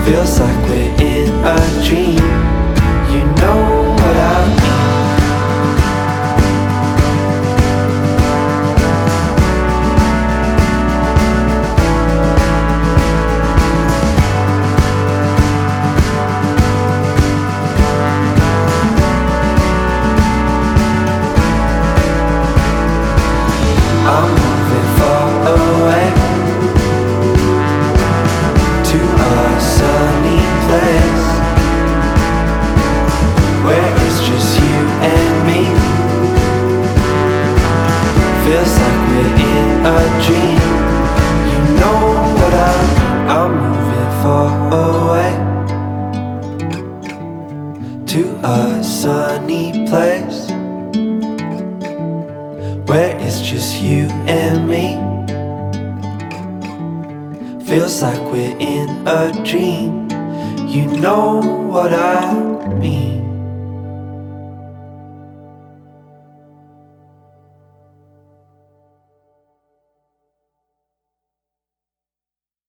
Feels like we're in a dream. You know what I mean. I'm moving far away to a sunny place where it's just you and me. Feels like we're in a dream. You know what I'm moving far away to a sunny place where it's just you and me. Feels like we're in a dream. You know what I mean.